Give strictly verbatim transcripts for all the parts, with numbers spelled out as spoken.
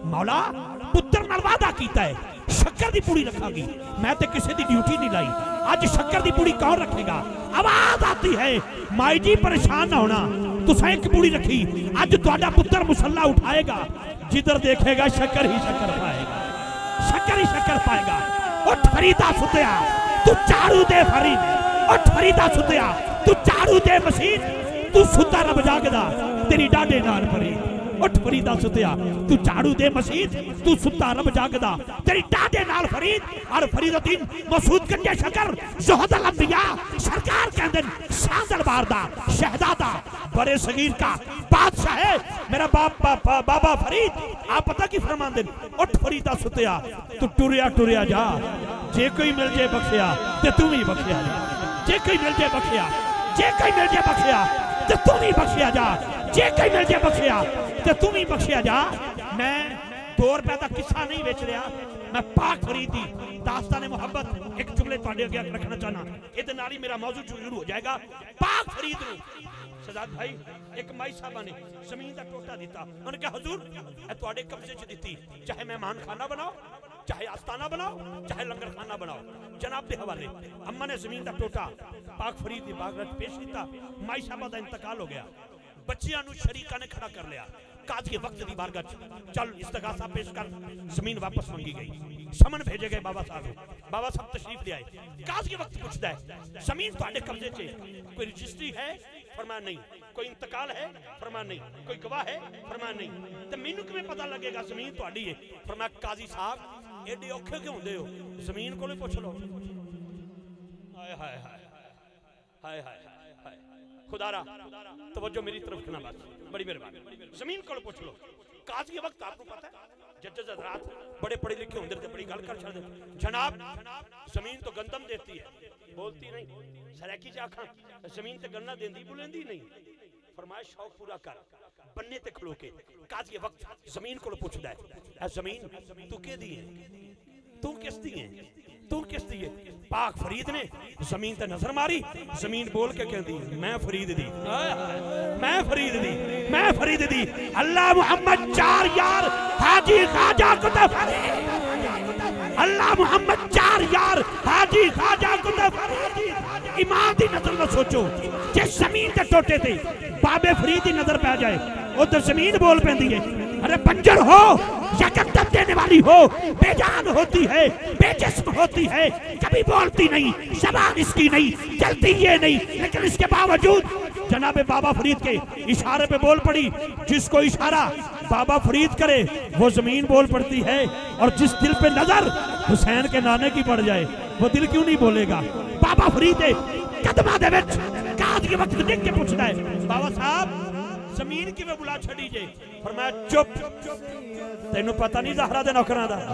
मौला पुत्र नाल वादा कीता है शक्कर दी पूड़ी रखांगी, मैं ते किसी दी ड्यूटी नहीं लाई, अज शक्कर दी पूड़ी कौन रखेगा? आवाज आती है माई जी परेशान ना होना, तुसा एक पूड़ी रखी, अज तुहाडा पुत्र मुसल्ला उठाएगा, जिधर देखेगा शक्कर ही शक्कर पाएगा, शक्कर ही शक्कर पाएगा। उठ फरीदा सुतिया तू झाड़ू दे, फरीद उठ फरीदा सुतिया तू झाड़ू दे, मसीह तू सुता रब जागदा तेरी डाडे नाल फरीद। उठ फरीदा सुतिया तू झाड़ू दे, मसीह तू सुता रब जागदा तेरी डाडे नाल फरीद। और फरीदुद्दीन मसूद गंजे शकर ज़ुहदुल अंबिया सरकार कहंदे शाह बारदा शहजादा बड़े सगीर का बादशाह है मेरा बाप बाबा, बाबा फरीद। आप पता की फरमांदे, उठ फरीदा सुतिया तू टुरिया टुरिया जा, जे कोई मिल जाए बख्शिया ते तू भी बख्शिया जा, जे कोई मिल जाए बख्शिया, जे कोई मिल जाए बख्शिया ते तू भी बख्शिया जा, जे कोई मिल जाए बख्शिया ते तू भी बख्शिया जा। मैं दो रुपए का किस्सा नहीं बेच रहा, मैं पाक फरीद दी दास्तान मोहब्बत एक जुमले तुहाडे अगे रखना चाहना, इहदे नाल ही मेरा मौजू शुरू हो जाएगा। पाक फरीद नूं शहजाद भाई एक माई साहबा ने जमीन का टोटा दिता, उन्होंने कहा हुजूर ए तुहाडे कब्जे च दिती, चाहे मेहमान खाना बनाओ, चाहे आस्ताना बनाओ, चाहे लंगर खाना बनाओ, जनाब के हवाले। अम्मा ने जमीन का टोटा पाक फरीद की बागरत पेश किया, माई साहबा का इंतकाल हो गया, बच्चियां नूं शरीका ने खड़ा कर लिया, काज के वक्त की बारगाह चल इस्तगासा पेश कर, जमीन वापस मंगी गई, समन भेजे गए बाबा साहब, बाबा साहब तशरीफ ले आए, काज के वक्त पूछता है जमीन तुहाडे कब्जे च कोई रजिस्ट्री है? फरमाया नहीं। कोई इंतकाल है? फरमाया नहीं। कोई गवाह है? फरमाया नहीं। तो मैनू किवें पता लगेगा जमीन तुहाडी है? फरमाया काजी साहब एडे औखे क्यों होंदे हो, जमीन कोले पुछ लो। हाय हाय हाय हाय हाय हाय खुदारा तवज्जो मेरी तरफ करना, बस बड़ी मेहरबानी, जमीन कोले पुछ लो। काज के वक्त आपको पता है जज हज़रात बड़े पढ़े लिखे होंदे ते बड़ी गल कर छड़दे, जनाब जमीन तो गंदम देती है, बोलती नहीं, सराकी च आखां जमीन ते गन्ना देंदी बुलेंदी नहीं। फरमाया शौक पूरा कर, बन्ने ते खलो के काज के वक्त जमीन को पूछदा है ए जमीन तू के दी है, तू किस दी है, तू किस दी है? पाक फरीद ने जमीन ते नजर मारी, जमीन बोल के कहती मैं फरीद दी, मैं फरीद दी, मैं फरीद दी। अल्लाह मुहम्मद चार यार हाजी ख्वाजा कुतुब फरीद, अल्लाह मुहम्मद चार यार हाजी ख्वाजा कुतुब फरीद। ईमान दी नजर ना सोचो, जिस जमीन ते टोटे थे बाबे फरीद की नजर पै जाए उधर जमीन बोल पैंदी है। अरे बंजर हो या कदम देने वाली हो, बेजान होती है, बेजिस्म होती है, कभी बोलती नहीं, ज़बान इसकी नहीं, चलती ये नहीं, लेकिन इसके बावजूद जनाबे बाबा फरीद के इशारे पे बोल पड़ी। जिसको इशारा बाबा फरीद करे वो जमीन बोल पड़ती है, और जिस दिल पे नजर हुसैन के नाने की पड़ जाए वो दिल क्यों नहीं बोलेगा? बाबा फरीद कदमा दे विच काज के वक्त देख के पूछता है बाबा साहब जमीन की मैं बुला छड़ी जे? फरमाया चुप, तेनू पता नहीं ज़हरा दे नौकरां दा।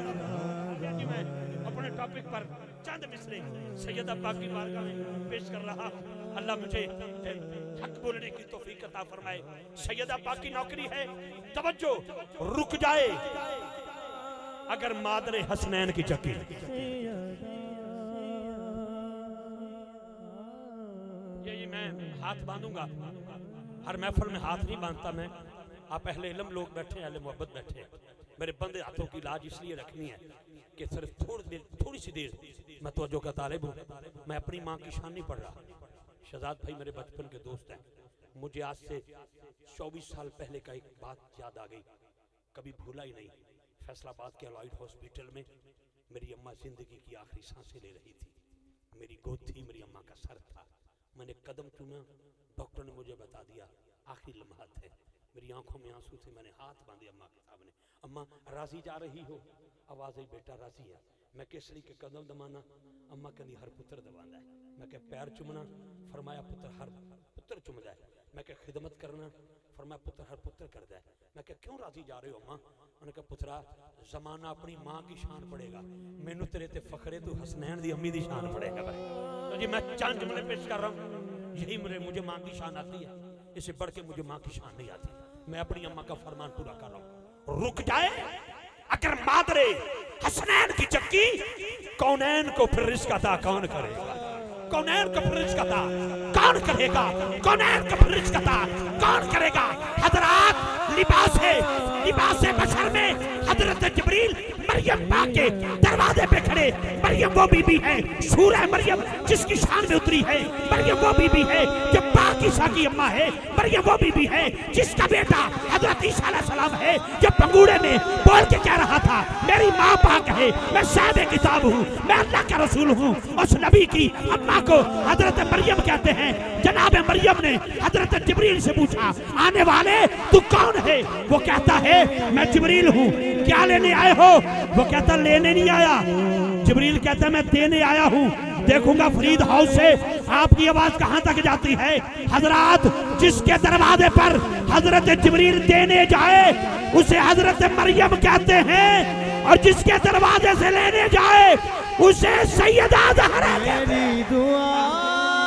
मैं अपने टॉपिक पर चंद मिसरे सैयदा पाक की बारगाह में पेश कर रहा हूं, अल्लाह मुझे हक बोलने की तौफीक अता फरमाए। सैयदा पाक की नौकरी है, तवज्जो रुक जाए अगर मादरे हसनैन की चक्की। ये मैं हाथ बांधूंगा, हर महफिल में हाथ नहीं बांधता मैं, आप अहले इल्म लोग बैठे हैं, अहले मोहब्बत बैठे हैं, मेरे बंदे हाथों की लाज इसलिए रखनी है कि सिर्फ थोड़ी देर थोड़ी सी देर मैं तवज्जो का तालिब हूँ। मैं अपनी माँ की शान नहीं पढ़ रहा, शहजाद भाई मेरे बचपन के दोस्त हैं, मुझे आज से चौबीस साल पहले का एक बात याद आ गई, कभी भूला ही नहीं। फैसलाबाद के अलॉयड हॉस्पिटल में मेरी अम्मा जिंदगी की आखिरी सांसें ले रही थी, मेरी गोद थी, मेरी अम्मा का सर था, मैंने कदम चुना, डॉक्टर ने मुझे बता दिया आखिरी लम्हात है, मेरी आंखों में आंसू थे, मैंने हाथ बांधे अम्मा के सामने, अम्मा राजी जा रही हो? आवाज आई बेटा राजी है। मैं केसरी के कदम दबाना, अम्मा कहती हर पुत्र दबांदा है, मैं कह पैर चुमना, फरमाया पुत्र हर पुत्र चुमदा है, मैं कह खिदमत करना, फरमाया पुत्र हर पुत्र करदा है, मैं कह क्यों राजी जा रहे हो अम्मा? उन्होंने कहा पुत्रा जमाना अपनी माँ की शान पड़ेगा, मैनू तेरे ते फखरे तू हसनैन दी अम्मी दी शान पड़ेगा। भाई तो जी मैं चंद जुमले पेश कर रहा हूँ, यही मुझे मुझे माँ की शान आती है, इससे बढ़ के मुझे माँ की शान नहीं आती। मैं अपनी अम्मा का फरमान पूरा कर रहा हूँ, रुक जाए अगर मादरे हसनैन की चक्की, कौनैन को फिर रिस्क अता कौन करेगा? कौनैन को फिर रिस्क अता कौन करेगा? कौनैन को फिर रिस्क अता कौन करेगा? हजरात लिबासे लिबासे बशर में हजरत जिब्रील मरियम पाक के दरवाजे पे खड़े। मरियम वो बीबी है, सूरह मरियम जिसकी शान में उतरी है। मरियम वो बीबी है जो पाक ईसा की अम्मा है। मरियम वो बीबी है जिसका बेटा हजरत ईसा अलैहिस्सलाम है, जो पंगूड़े में बोल के कह रहा था मेरी माँ पाक है, मैं साहिब किताब हूँ, मैं अल्लाह का रसूल हूँ। उस नबी की अम्मा को हजरत मरियम कहते हैं। जनाब मरियम ने हजरत जिब्रील से पूछा आने वाले तू कौन है? वो कहता है मैं जिब्रील हूँ, क्या लेने आए हो? वो कहता लेने नहीं आया। जिब्रील कहता मैं देने आया हूँ। देखूंगा फरीद हाउस से आपकी आवाज कहां तक जाती है। हजरत जिसके दरवाजे पर हजरत जिब्रील देने जाए उसे हजरत मरियम कहते हैं, और जिसके दरवाजे से लेने जाए उसे सैयदा ज़हरा कहते हैं।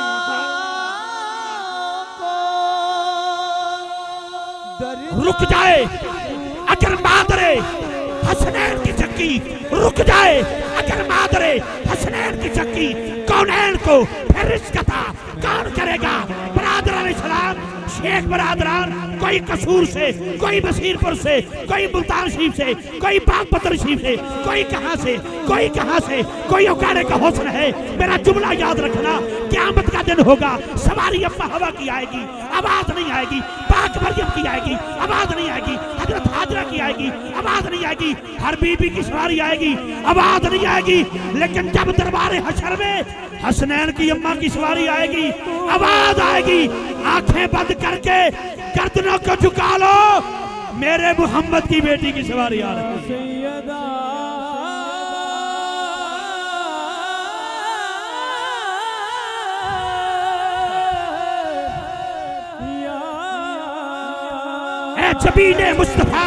रुक जाए अगर मादरे हसनैन की चक्की, रुक जाए अगर मादरे हसनैन की चक्की कौनैन को फिर रिस्क था कौन करेगा? बरादरान इस्लाम, शेख बरादरान, कोई कसूर से, कोई बसीरपुर से, कोई मुल्तान शरीफ से, कोई बागपत शरीफ से, कोई कहां से, कोई कहां से, कोई उकाड़े का हौसला है। मेरा जुमला याद रखना, क़यामत का दिन होगा, सवारी अम्मा हवा की आएगी, आवाज नहीं आएगी। पाक मरियम की आएगी, आवाज नहीं आएगी। हजरत हाजरा की आएगी, आवाज नहीं आएगी। हर बीबी की सवारी आएगी, आवाज नहीं आएगी। लेकिन जब दरबार हशर में हसनैन की अम्मा की सवारी आएगी, आवाज आएगी। आंखें बंद करके गर्दनों को झुका लो, मेरे मोहम्मद की बेटी की सवारी आ रही है। जबीने मुस्तफा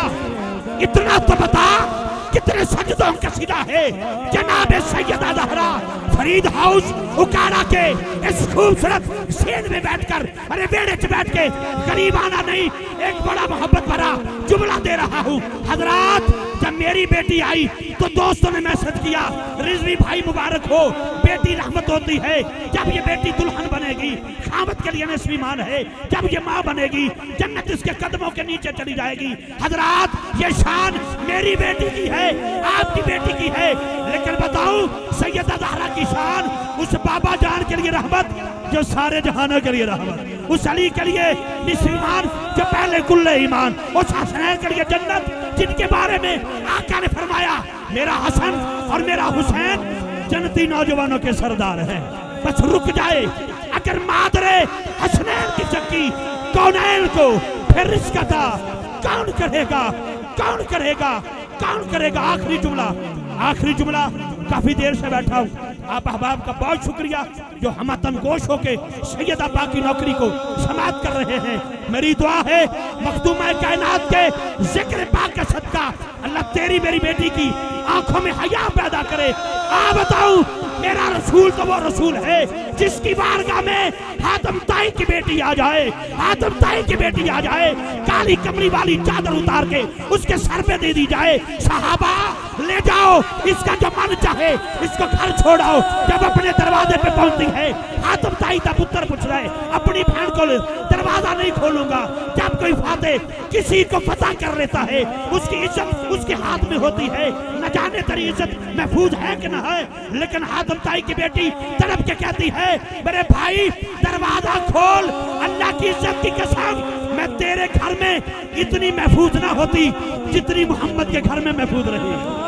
इतना तो बता कितने सजदों का सीधा है जनाब सैयदा ज़हरा। फरीद हाउस उकाड़ा के इस खूबसूरत सीन में बैठकर, अरे बेड़े च बैठ के करीब आना नहीं, एक बड़ा मोहब्बत भरा जुमला दे रहा हूँ। हजरात जब मेरी बेटी आई तो दोस्तों ने मैसेज किया रिजवी भाई मुबारक हो, बेटी रहमत होती है। जब ये बेटी दुल्हन बनेगी खामत के लिए नस्वीमान है, जब ये माँ बनेगी जन्नत इसके कदमों के नीचे चली जाएगी। हजरात ये शान मेरी बेटी की है, आपकी बेटी की है। लेकिन बताऊं सैयदा ज़हरा की शान उस बाबा जान के लिए रहमत जो सारे जहानों के लिए रहमत, उस अली के लिए निस्वीमान जो पहले कुल्ले ईमान, उस हसनैन के लिए जन्नत जिनके बारे में आका ने फरमाया मेरा हसन और मेरा हुसैन जन्नती नौजवानों के सरदार हैं। बस रुक जाए अगर मादरे हसनैन की चक्की कौनैन को फिर रिस्क था कौन करेगा? कौन करेगा? कौन करेगा? आखिरी जुमला, आखिरी जुमला। काफी देर से बैठा हूँ, आप अहबाब का बहुत शुक्रिया जो हम तनगोश होके सैयदा पाक की नौकरी को समाप्त कर रहे हैं। मेरी दुआ है मखदूमा कायनात के जिक्र पाक का सदका अल्लाह तेरी मेरी बेटी की आंखों में हया पैदा करे। आ बताऊं मेरा रसूल तो वो रसूल है जिसकी बारगाह में हातम ताई की बेटी आ जाए, हातम ताई की बेटी आ जाए, काली कमरी वाली चादर उतार के उसके सर पे दे दी जाए। सहाबा ले जाओ इसका जो मन चाहे, इसको घर छोड़ाओ। जब अपने दरवाजे पे पहुंचती है हातम ताई का पुत्र पूछ रहा है अपनी बहन को दरवाजा नहीं खोलूंगा। जब कोई फाते किसी को पता कर लेता है उसकी इज्जत उसके हाथ में होती है, न जाने तेरी इज्जत महफूज है कि न है। लेकिन हातम ताई की बेटी तड़प के कहती है मेरे भाई दरवाजा खोल, अल्लाह की इज्जत की कसम मैं तेरे घर में इतनी महफूज ना होती जितनी मोहम्मद के घर में महफूज रही।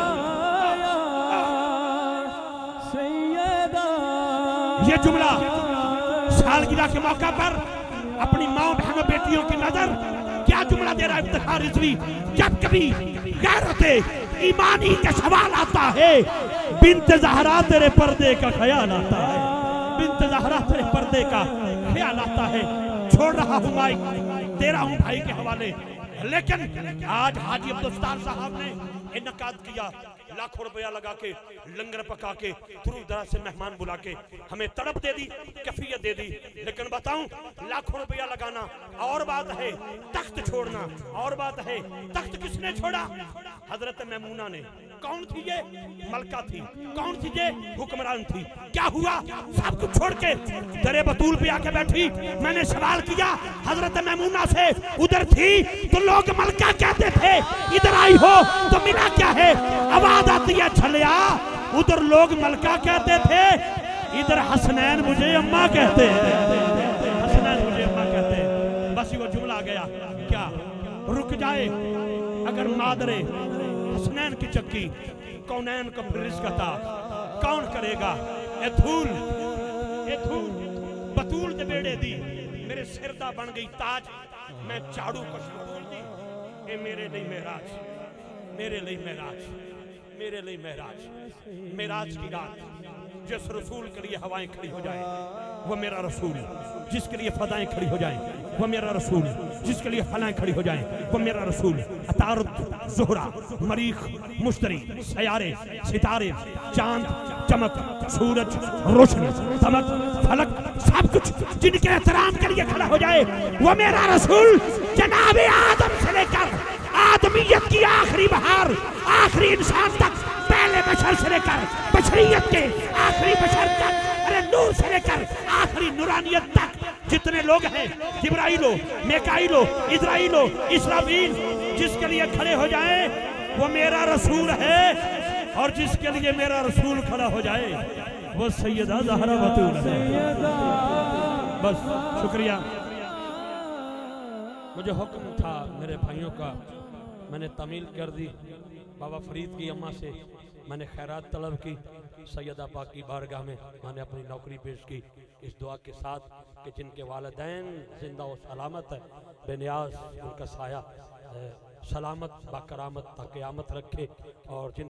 ये जुमला सालगिरह के मौका पर अपनी माँ बहनों बेटियों की नजर क्या जुमला दे रहा है इफ्तिखार रिजवी। जब कभी गैरते ईमानी का सवाल आता है बिन्त ज़हरा तेरे पर्दे का ख्याल आता है, बिन्त ज़हरा तेरे पर्दे का ख्याल आता है। छोड़ रहा हूँ माइक, दे रहा हूँ भाई के हवाले। लेकिन आज हाजी अब्दुल सत्तार साहब ने इनकाद किया लाखों रुपया लगा के लंगर पका के दूर दराज से मेहमान बुला के हमें तड़प दे दी, कैफियत दे दी। लेकिन बताऊं, लाखों रुपया लगाना और बात है, तख्त छोड़ना और बात है। तख्त किसने छोड़ा? हजरत मैमूना ने। कौन थी ये? मलका थी। कौन थी ये? हुक्मरान थी। क्या हुआ? सब कुछ छोड़ के दरे बतूल पे आके बैठी। मैंने सवाल किया हजरत मैमूना से, उधर थी तो लोग मलका कहते थे, इधर आई हो तो मिला क्या है? आवाज आती है छलिया, उधर लोग मलका कहते थे, इधर हसनैन मुझे अम्मा कहते हैं। हसनैन मुझे अम्मा कहते हैं। बस वो जुमला आ गया। क्या रुक जाए अगर मादरे हसनैन की चक्की कौनैन को फिर रिज़्क़ता कौन करेगा? ए धूल, ए धूल बतूल दे बेड़े दी मेरे सिर दा बन गई ताज। मैं झाड़ू को बोल दी, ए मेरे लिए मेराज, मेरे लिए मेराज, मेरे लिए मेराज। मेराज की रात जिस रसूल के लिए हवाएं खड़ी हो जाए वो मेरा रसूल, जिसके लिए फदाएं खड़ी हो जाए वो मेरा रसूल, जिसके लिए फलाएं खड़ी हो जाए वो मेरा रसूल। अतारुद, ज़ुहरा, मरीख, मुश्तरी, सयारे, सितारे, चांद, चमक, सूरज, रोशनी, चमक, फलक, सब कुछ जिनके एहतराम के लिए खड़ा हो जाए वो मेरा रसूल। जनाबे आदम से लेकर आदमियत की आखिरी बहार, आखिरी इंसान तक, पहले बशर से लेकर बशरियत के आखिरी बशर तक, अरे नूर से लेकर आखिरी नूरानियत तक जितने लोग हैं, जिब्राइलो, मेकाइलो, इज़राइलो, इस्राफील, जिसके लिए खड़े हो जाए वो मेरा रसूल है। और जिसके लिए मेरा रसूल खड़ा हो जाए वो सैयदा ज़हरा बतूल है। बस शुक्रिया। मुझे हुक्म था मेरे भाइयों का, मैंने तमील कर दी। बाबा फरीद की अम्मा से मैंने खैरात तलब की। सैयदा पाक की बारगाह में मैंने अपनी नौकरी पेश की इस दुआ के साथ कि जिनके वालिदैन जिंदा व सलामत है, बेनियाज उनका साया सलामत बाकरामत तक क़यामत रखे। और जिन